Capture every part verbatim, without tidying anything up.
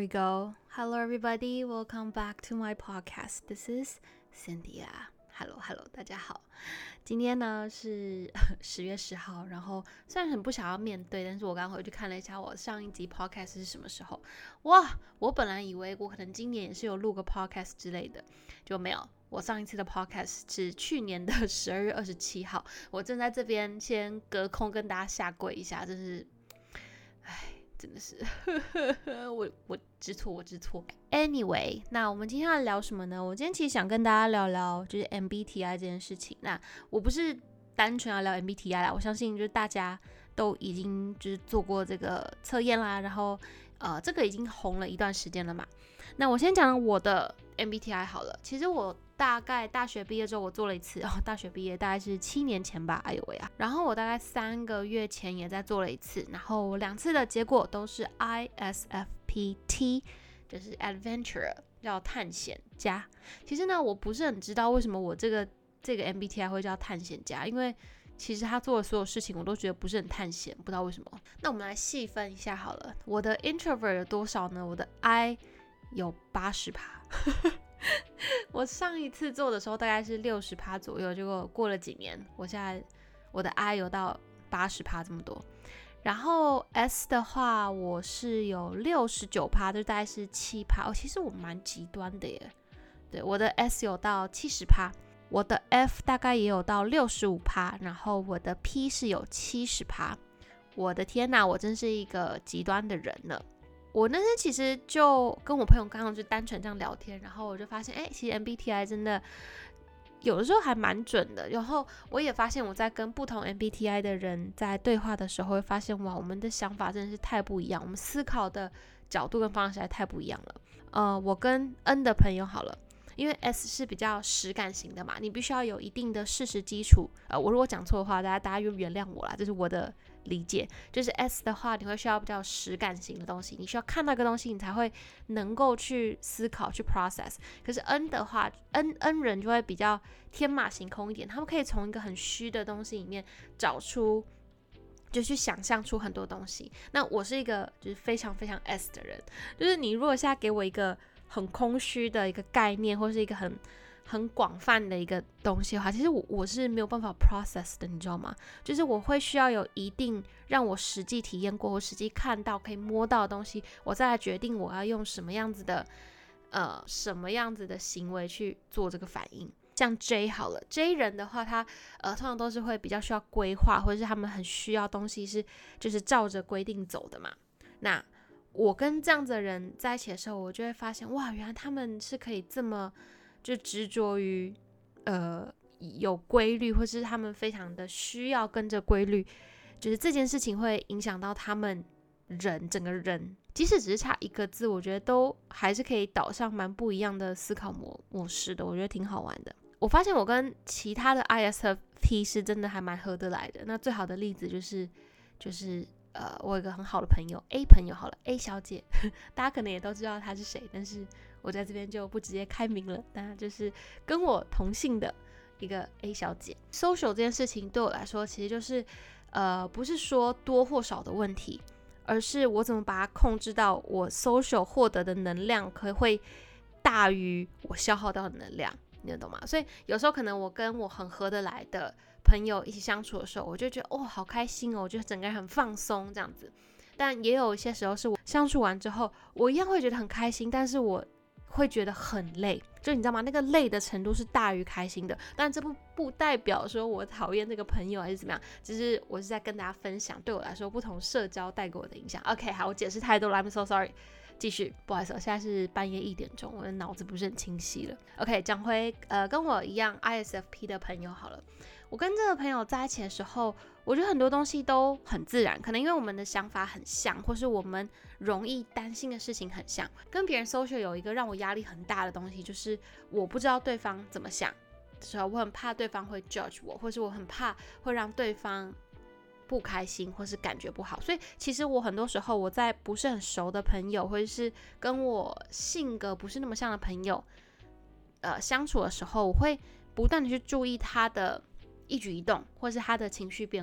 we go. Hello, everybody. Welcome back to my podcast. This is Cynthia. Hello, hello, 大家好。今天呢是十月十号，然后虽然很不想要面对，但是我刚回去看了一下我上一集 podcast 是什么时候。哇，我本来以为我可能今年也是有录个 podcast 之类的，就没有。我上一次的 podcast 是去年的十二月二十七号，我正在这边先隔空跟大家下跪一下，真是，唉。真的是我我知错我知错 Anyway， 那我们今天要聊什么呢？我今天其实想跟大家聊聊就是 M B T I 这件事情。那我不是单纯要聊 M B T I 啦，我相信就是大家都已经就是做过这个测验啦，然后呃这个已经红了一段时间了嘛。那我先讲我的 M B T I 好了。其实我大概大学毕业之后我做了一次，哦，大学毕业大概是七年前吧，哎呦喂啊！然后我大概三个月前也在做了一次，然后两次的结果都是 I S F P T， 就是 Adventurer， 叫探险家。其实呢，我不是很知道为什么我这个这个 M B T I 会叫探险家，因为其实他做的所有事情我都觉得不是很探险，不知道为什么。那我们来细分一下好了，我的 Introvert 有多少呢？我的 I 有 百分之八十我上一次做的时候大概是 百分之六十 左右，结果过了几年，我现在我的 I 有到 百分之八十 这么多。然后 S 的话，我是有 百分之六十九， 就大概是 七%。哦，其实我蛮极端的耶。对，我的 S 有到 百分之七十， 我的 F 大概也有到 百分之六十五， 然后我的 P 是有 百分之七十。我的天哪，我真是一个极端的人呢。我那天其实就跟我朋友刚刚就单纯这样聊天，然后我就发现，哎，其实 M B T I 真的有的时候还蛮准的。然后我也发现我在跟不同 M B T I 的人在对话的时候，会发现哇，我们的想法真的是太不一样，我们思考的角度跟方向实在太不一样了。呃，我跟 N 的朋友好了，因为 S 是比较实感型的嘛，你必须要有一定的事实基础。呃，我如果讲错的话，大家大家就原谅我啦，这是我的理解。就是 S 的话，你会需要比较实感型的东西，你需要看到一个东西，你才会能够去思考、去 process。可是 N 的话 ，N N 人就会比较天马行空一点，他们可以从一个很虚的东西里面找出，就去想象出很多东西。那我是一个就是非常非常 S 的人，就是你如果现在给我一个很空虚的一个概念，或是一个很很广泛的一个东西的话，其实 我, 我是没有办法 process 的，你知道吗？就是我会需要有一定让我实际体验过或实际看到可以摸到的东西，我再来决定我要用什么样子的呃什么样子的行为去做这个反应。像 J 好了 ，J 人的话，他呃通常都是会比较需要规划，或者是他们很需要东西是就是照着规定走的嘛。那我跟这样子的人在一起的时候，我就会发现，哇，原来他们是可以这么就执着于呃有规律，或是他们非常的需要跟着规律，就是这件事情会影响到他们人整个人，即使只是差一个字，我觉得都还是可以导上蛮不一样的思考模模式的，我觉得挺好玩的。我发现我跟其他的 I S F P 是真的还蛮合得来的。那最好的例子就是就是呃，我有一个很好的朋友 A 朋友好了 A 小姐，大家可能也都知道她是谁，但是我在这边就不直接开明了，那就是跟我同姓的一个 A 小姐。social 这件事情对我来说，其实就是呃，不是说多或少的问题，而是我怎么把它控制到我 social 获得的能量可会大于我消耗到的能量，你懂吗？所以有时候可能我跟我很合得来的朋友一起相处的时候，我就觉得哦，好开心哦，我觉得整个人很放松这样子。但也有一些时候是我相处完之后，我一样会觉得很开心，但是我会觉得很累，就你知道吗？那个累的程度是大于开心的。但这不不代表说我讨厌这个朋友还是怎么样，只是我是在跟大家分享对我来说不同社交带给我的影响。OK， 好，我解释太多了 ，I'm so sorry。继续，不好意思，我现在是半夜一点钟，我的脑子不是很清晰了。OK， 讲回呃跟我一样 I S F P 的朋友好了。我跟这个朋友在一起的时候，我觉得很多东西都很自然，可能因为我们的想法很像，或是我们容易担心的事情很像。跟别人 social 有一个让我压力很大的东西，就是我不知道对方怎么想，所以我很怕对方会 judge 我，或是我很怕会让对方不开心或是感觉不好。所以其实我很多时候我在不是很熟的朋友，或者是跟我性格不是那么像的朋友呃相处的时候，我会不断的去注意他的一举一动，或是他的情绪变化。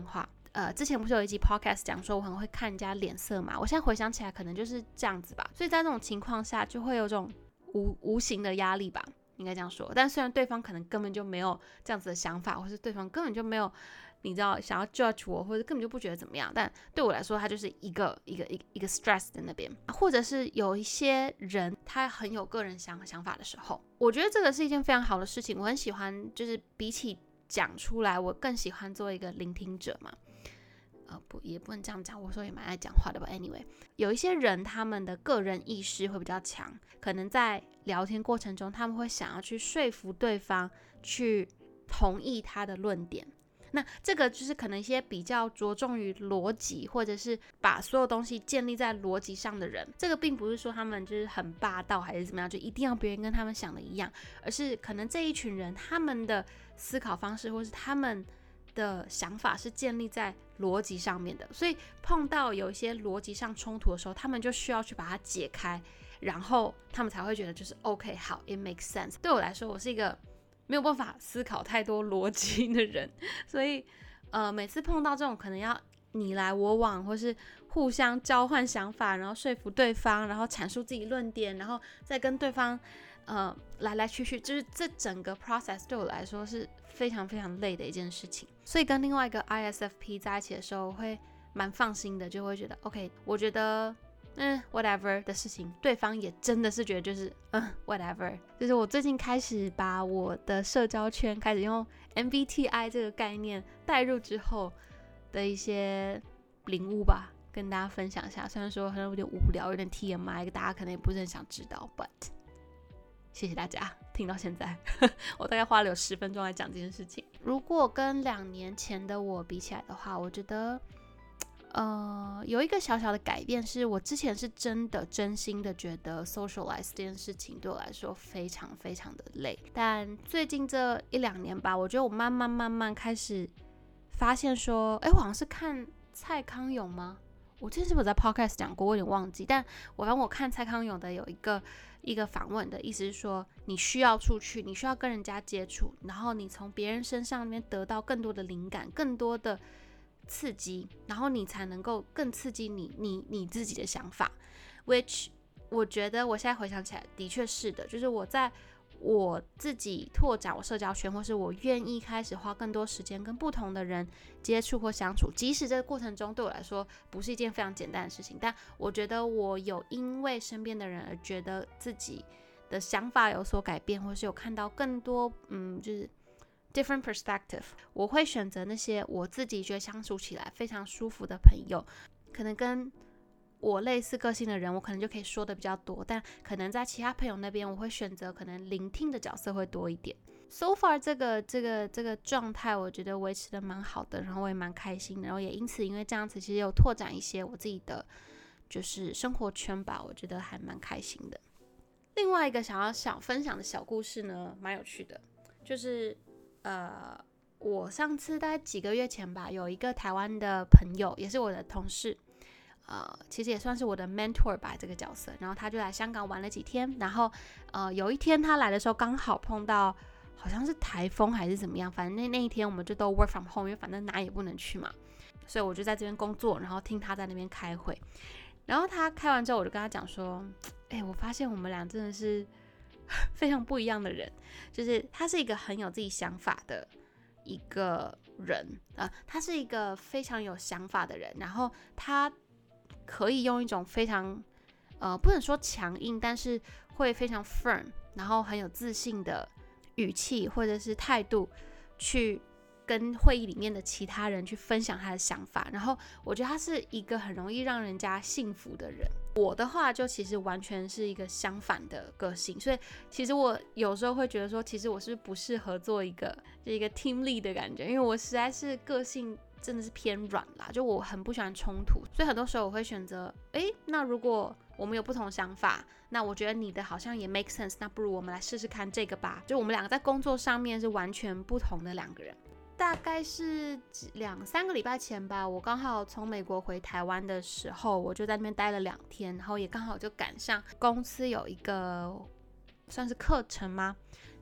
呃，之前不是有一集 podcast 讲说我很会看人家脸色嘛，我现在回想起来可能就是这样子吧，所以在这种情况下就会有种无无形的压力吧，应该这样说。但虽然对方可能根本就没有这样子的想法，或是对方根本就没有你知道想要 judge 我，或者根本就不觉得怎么样，但对我来说他就是一个一个一个一个 stress 在那边。或者是有一些人他很有个人想想法的时候，我觉得这个是一件非常好的事情，我很喜欢，就是比起讲出来，我更喜欢做一个聆听者嘛。呃，不，也不能这样讲。我说也蛮爱讲话的吧。Anyway， 有一些人他们的个人意识会比较强，可能在聊天过程中，他们会想要去说服对方，去同意他的论点。那这个就是可能一些比较着重于逻辑，或者是把所有东西建立在逻辑上的人，这个并不是说他们就是很霸道还是怎么样，就一定要别人跟他们想的一样，而是可能这一群人他们的思考方式或是他们的想法是建立在逻辑上面的，所以碰到有一些逻辑上冲突的时候，他们就需要去把它解开，然后他们才会觉得就是 OK 好 it makes sense。 对我来说，我是一个没有办法思考太多逻辑的人，所以呃，每次碰到这种可能要你来我往，或是互相交换想法，然后说服对方，然后阐述自己论点，然后再跟对方呃来来去去，就是这整个 process 对我来说是非常非常累的一件事情。所以跟另外一个 I S F P 在一起的时候，我会蛮放心的，就会觉得 OK， 我觉得嗯 whatever 的事情，对方也真的是觉得就是嗯 whatever。就是我最近开始把我的社交圈开始用 M B T I 这个概念带入之后的一些领悟吧，跟大家分享一下。虽然说很有点无聊，有点 T M I， 大家可能也不是很想知道 ，but 谢谢大家听到现在我大概花了有十分钟来讲这件事情。如果跟两年前的我比起来的话，我觉得呃，有一个小小的改变，是我之前是真的真心的觉得 socialize 这件事情对我来说非常非常的累，但最近这一两年吧，我觉得我慢慢慢慢开始发现说，哎，我好像是看蔡康永吗？我之前是不是在 podcast 讲过，我有点忘记，但我让我看蔡康永的有一个一个访问的意思是说，你需要出去，你需要跟人家接触，然后你从别人身上面得到更多的灵感，更多的刺激，然后你才能够更刺激你你你自己的想法 which 我觉得我现在回想起来的确是的，就是我在我自己拓展我社交圈，或是我愿意开始花更多时间跟不同的人接触或相处，即使这个过程中对我来说不是一件非常简单的事情，但我觉得我有因为身边的人而觉得自己的想法有所改变，或是有看到更多嗯就是different perspective， 我会选择那些我自己觉得相处起来非常舒服的朋友，可能跟我类似个性的人，我可能就可以说的比较多，但可能在其他朋友那边，我会选择可能聆听的角色会多一点。So far 这个这个这个状态，我觉得维持的蛮好的，然后我也蛮开心的，然后也因此因为这样子，其实有拓展一些我自己的就是生活圈吧，我觉得还蛮开心的。另外一个想要想分享的小故事呢，蛮有趣的，就是呃，我上次大概几个月前吧，有一个台湾的朋友，也是我的同事，呃，其实也算是我的 mentor 吧，这个角色。然后他就来香港玩了几天，然后呃，有一天他来的时候，刚好碰到好像是台风还是怎么样，反正那那一天我们就都 work from home，因为反正哪也不能去嘛，所以我就在这边工作，然后听他在那边开会。然后他开完之后，我就跟他讲说，哎，我发现我们俩真的是非常不一样的人，就是他是一个很有自己想法的一个人，呃，他是一个非常有想法的人，然后他可以用一种非常呃不能说强硬，但是会非常 firm， 然后很有自信的语气或者是态度去跟会议里面的其他人去分享他的想法，然后我觉得他是一个很容易让人家信服的人。我的话就其实完全是一个相反的个性，所以其实我有时候会觉得说，其实我是不适合做一个就一个 team lead 的感觉，因为我实在是个性真的是偏软啦，就我很不喜欢冲突，所以很多时候我会选择，诶，那如果我们有不同的想法，那我觉得你的好像也 make sense， 那不如我们来试试看这个吧。就我们两个在工作上面是完全不同的两个人。大概是两三个礼拜前吧，我刚好从美国回台湾的时候，我就在那边待了两天，然后也刚好就赶上公司有一个算是课程吗？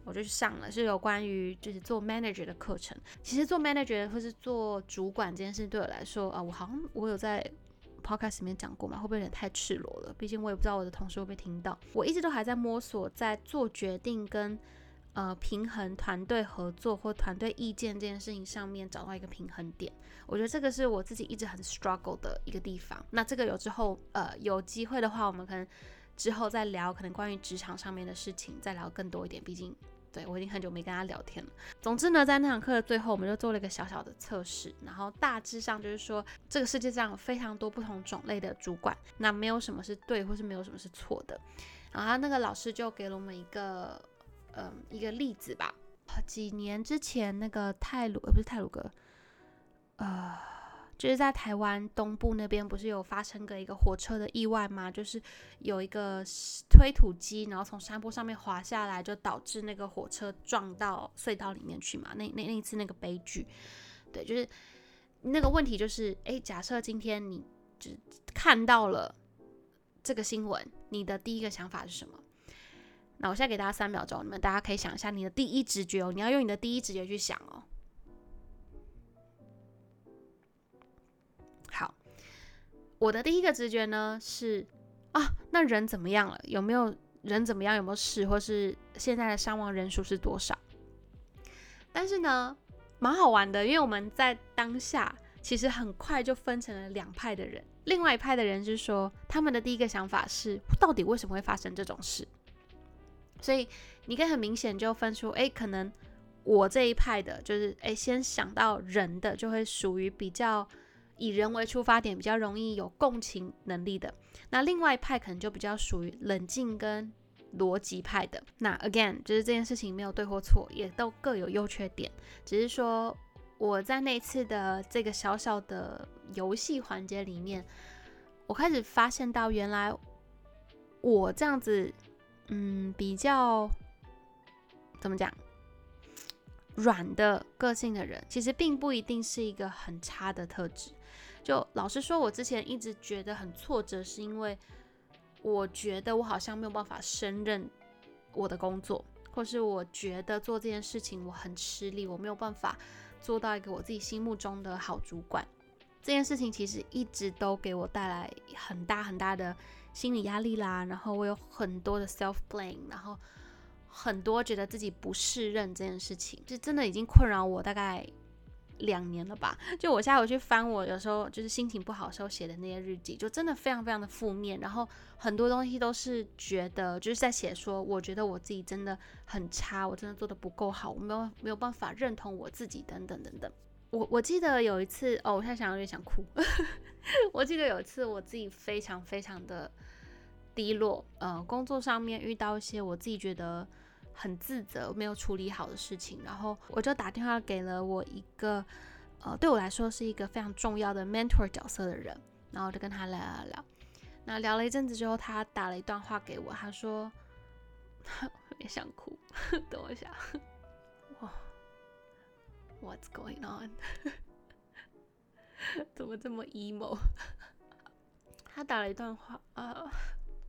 我就去上了，是有关于就是做 manager 的课程。其实做 manager 或是做主管这件事对我来说啊，我好像我有在 podcast 里面讲过嘛，会不会有点太赤裸了？毕竟我也不知道我的同事会不会听到。我一直都还在摸索，在做决定跟呃平衡团队合作或团队意见这件事情上面找到一个平衡点。我觉得这个是我自己一直很 struggle 的一个地方。那这个有之后呃有机会的话，我们可能之后再聊，可能关于职场上面的事情再聊更多一点。毕竟对我已经很久没跟他聊天了。总之呢，在那堂课的最后，我们就做了一个小小的测试，然后大致上就是说，这个世界上有非常多不同种类的主管，那没有什么是对，或是没有什么是错的。然后那个老师就给了我们一个，嗯，一个例子吧。几年之前，那个太鲁，呃，不是太鲁阁，呃。就是在台湾东部那边不是有发生过一个火车的意外吗？就是有一个推土机，然后从山坡上面滑下来，就导致那个火车撞到隧道里面去嘛。那那那一次那个悲剧，对，就是那个问题就是，哎，假设今天你只看到了这个新闻，你的第一个想法是什么？那我现在给大家三秒钟，你们大家可以想一下你的第一直觉哦，你要用你的第一直觉去想哦。我的第一个直觉呢是啊，那人怎么样了？有没有人怎么样？有没有事？或是现在的伤亡人数是多少？但是呢，蛮好玩的，因为我们在当下其实很快就分成了两派的人。另外一派的人是说，他们的第一个想法是，到底为什么会发生这种事？所以你可以很明显就分出，哎，可能我这一派的，就是哎，先想到人的，就会属于比较以人为出发点，比较容易有共情能力的。那另外一派可能就比较属于冷静跟逻辑派的。那 again 就是这件事情没有对或错，也都各有优缺点，只是说我在那次的这个小小的游戏环节里面，我开始发现到原来我这样子嗯比较怎么讲软的个性的人，其实并不一定是一个很差的特质。就老实说，我之前一直觉得很挫折，是因为我觉得我好像没有办法胜任我的工作，或是我觉得做这件事情我很吃力，我没有办法做到一个我自己心目中的好主管。这件事情其实一直都给我带来很大很大的心理压力啦，然后我有很多的 self blame， 然后很多觉得自己不适任这件事情，就真的已经困扰我大概两年了吧。就我现在回去翻我有时候就是心情不好的时候写的那些日记，就真的非常非常的负面，然后很多东西都是觉得就是在写说，我觉得我自己真的很差，我真的做的不够好，我没有没有办法认同我自己等等等等。我我记得有一次哦，我现在想有点想哭我记得有一次我自己非常非常的低落，呃，工作上面遇到一些我自己觉得很自责没有处理好的事情，然后我就打电话给了我一个呃对我来说是一个非常重要的 mentor 角色的人，然后就跟他聊聊聊，那聊了一阵子之后，他打了一段话给我，他说我也想哭等我一下哇 What's going on 怎么这么 emo 他打了一段话啊、呃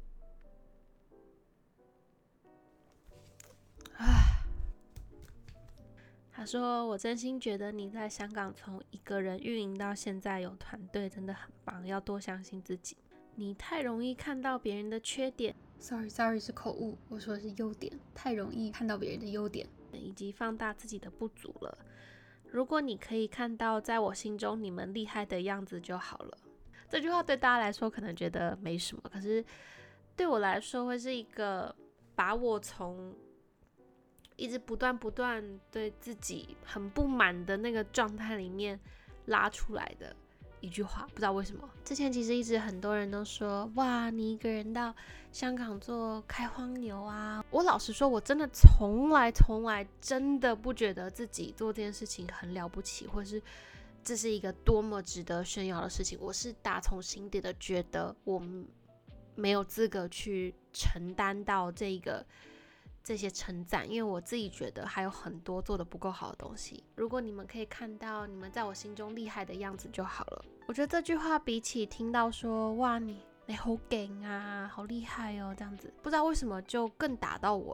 他说我真心觉得你在香港从一个人运营到现在有团队真的很棒，要多相信自己，你太容易看到别人的缺点 sorry sorry 是口误，我说的是优点，太容易看到别人的优点以及放大自己的不足了，如果你可以看到在我心中你们厉害的样子就好了。这句话对大家来说可能觉得没什么，可是对我来说会是一个把我从一直不断不断对自己很不满的那个状态里面拉出来的一句话，不知道为什么。之前其实一直很多人都说，哇，你一个人到香港做开荒牛啊。我老实说，我真的从来从来真的不觉得自己做这件事情很了不起，或是这是一个多么值得炫耀的事情。我是打从心底的觉得我没有资格去承担到这个这些称赞，因为我自己觉得还有很多做得不够好的东西。如果你们可以看到你们在我心中厉害的样子就好了。我觉得这句话比起听到说哇你你好劲啊，好厉害哦，这样子不知道为什么就更打到我了。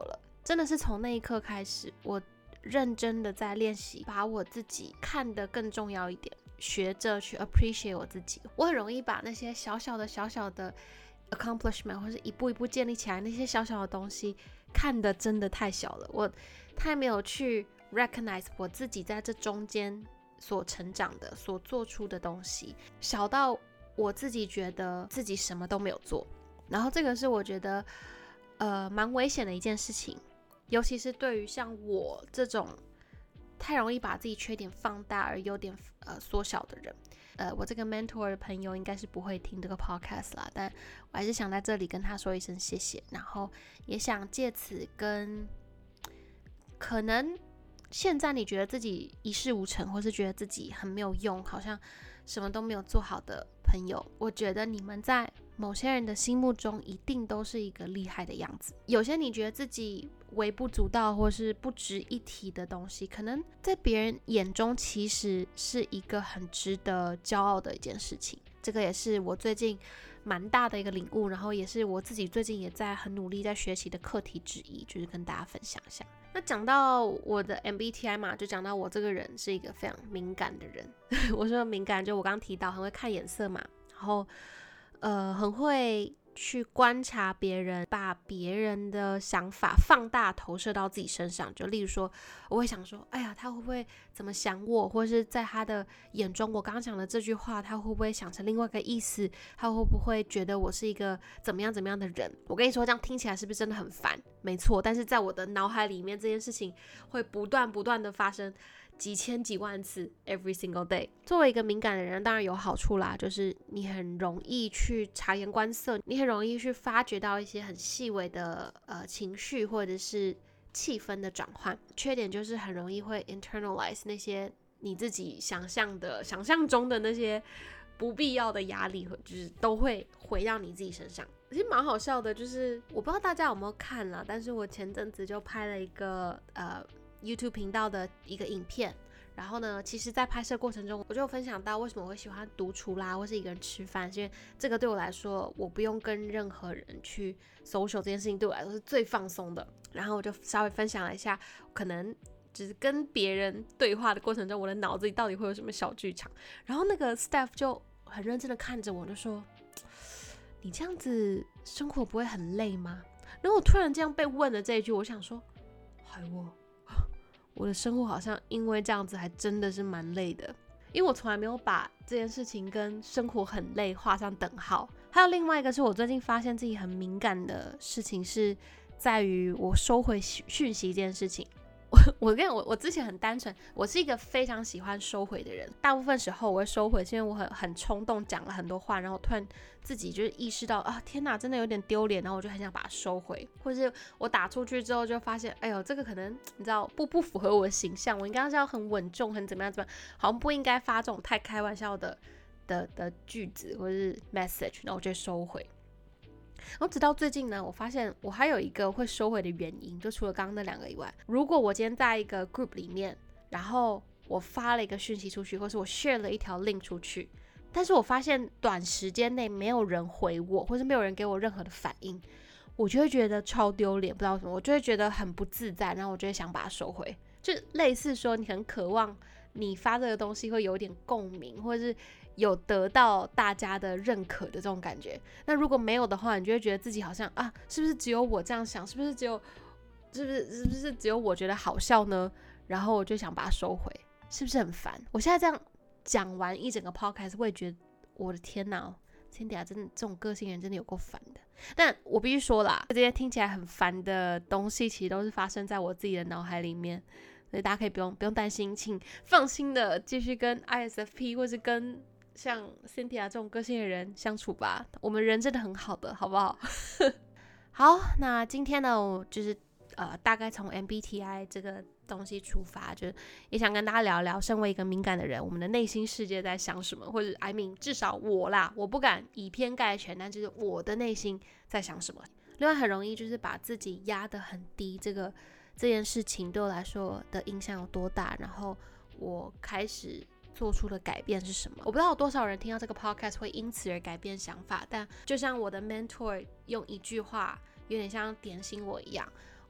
真的是从那一刻开始，我认真的在练习把我自己看得更重要一点，学着去 appreciate 我自己。我很容易把那些小小的小小的 accomplishment 或是一步一步建立起来那些小小的东西看得真的太小了，我太没有去 recognize 我自己在这中间所成长的所做出的东西，小到我自己觉得自己什么都没有做。然后这个是我觉得呃蛮危险的一件事情，尤其是对于像我这种太容易把自己缺点放大而优点呃缩小的人。呃，我这个 mentor 的朋友应该是不会听这个 podcast 啦，但我还是想在这里跟他说一声谢谢，然后也想借此跟可能现在你觉得自己一事无成，或是觉得自己很没有用，好像什么都没有做好的朋友，我觉得你们在某些人的心目中一定都是一个厉害的样子。有些你觉得自己微不足道或是不值一提的东西，可能在别人眼中其实是一个很值得骄傲的一件事情。这个也是我最近蛮大的一个领悟，然后也是我自己最近也在很努力在学习的课题之一，就是跟大家分享一下。那讲到我的 M B T I 嘛，就讲到我这个人是一个非常敏感的人我说敏感就我刚刚提到很会看眼色嘛，然后呃很会去观察别人，把别人的想法放大投射到自己身上。就例如说我会想说，哎呀他会不会怎么想我，或是在他的眼中我刚刚讲的这句话他会不会想成另外一个意思，他会不会觉得我是一个怎么样怎么样的人。我跟你说这样听起来是不是真的很烦？没错，但是在我的脑海里面这件事情会不断不断的发生几千几万次 every single day。 作为一个敏感的人当然有好处啦，就是你很容易去察言观色，你很容易去发掘到一些很细微的呃情绪或者是气氛的转换。缺点就是很容易会 internalize 那些你自己想象的想象中的那些不必要的压力，就是都会回到你自己身上。其实蛮好笑的，就是我不知道大家有没有看啦，但是我前阵子就拍了一个呃 YouTube 频道的一个影片，然后呢其实在拍摄过程中我就分享到为什么我会喜欢独处啦，或是一个人吃饭，是因为这个对我来说我不用跟任何人去 social 这件事情对我来说是最放松的。然后我就稍微分享了一下可能就是跟别人对话的过程中我的脑子里到底会有什么小剧场。然后那个 staff 就很认真的看着我，就说你这样子生活不会很累吗？然后我突然这样被问了这一句，我想说还我我的生活好像因为这样子还真的是蛮累的，因为我从来没有把这件事情跟生活很累画上等号。还有另外一个是我最近发现自己很敏感的事情，是在于我收回讯息这件事情。我我跟我我之前很单纯，我是一个非常喜欢收回的人。大部分时候我会收回，是因为我很很冲动讲了很多话，然后突然自己就是意识到啊，天哪，真的有点丢脸，然后我就很想把它收回。或者是我打出去之后就发现，哎呦，这个可能你知道不不符合我的形象，我应该是要很稳重，很怎么样怎么样，好像不应该发这种太开玩笑的的的句子或者是 message， 然后我就收回。然后直到最近呢，我发现我还有一个会收回的原因，就除了刚刚那两个以外，如果我今天在一个 group 里面，然后我发了一个讯息出去，或是我 share 了一条 link 出去，但是我发现短时间内没有人回我，或是没有人给我任何的反应，我就会觉得超丢脸，不知道为什么，我就会觉得很不自在，然后我就会想把它收回。就类似说你很渴望你发这个东西会有点共鸣，或者是有得到大家的认可的这种感觉。那如果没有的话，你就会觉得自己好像啊，是不是只有我这样想？是不是只有，是不是是不是只有我觉得好笑呢？然后我就想把它收回，是不是很烦？我现在这样讲完一整个 podcast， 我也觉得我的天哪 ，Cynthia 真的这种个性人真的有够烦的。但我必须说啦，这些听起来很烦的东西，其实都是发生在我自己的脑海里面。所以大家可以不用不用担心，请放心的继续跟 I S F P 或是跟像 Cynthia 这种个性的人相处吧，我们人真的很好的，好不好？好，那今天呢，我就是呃大概从 M B T I 这个东西出发，就是也想跟大家聊聊，身为一个敏感的人，我们的内心世界在想什么，或者 I mean 至少我啦，我不敢以偏概全，但就是我的内心在想什么。另外很容易就是把自己压得很低，这个这件事情对我来说的影响有多大，然后我开始做出的改变是什么。我不知道有多少人听到这个 podcast 会因此而改变想法，但就像我的 mentor 用一句话有点像点醒我一样，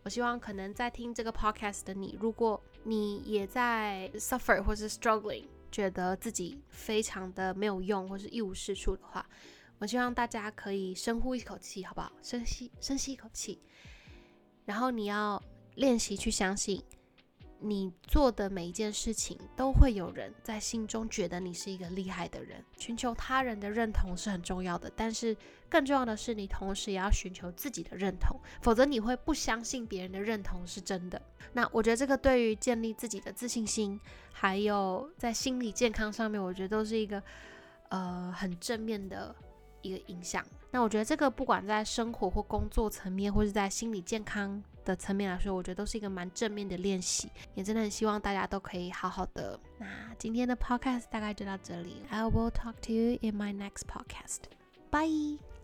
我希望可能在听这个 podcast 的你，如果你也在 suffer 或是 struggling， 觉得自己非常的没有用或是一无是处的话，我希望大家可以深呼一口气，好不好？深吸深吸一口气，然后你要练习去相信，你做的每一件事情都会有人在心中觉得你是一个厉害的人。寻求他人的认同是很重要的，但是更重要的是你同时也要寻求自己的认同，否则你会不相信别人的认同是真的。那我觉得这个对于建立自己的自信心，还有在心理健康上面，我觉得都是一个呃很正面的一个影响。那我觉得这个不管在生活或工作层面，或是在心理健康的层面来说，我觉得都是一个蛮正面的练习，也真的很希望大家都可以好好的。那今天的 podcast 大概就到这里， I will talk to you in my next podcast. Bye.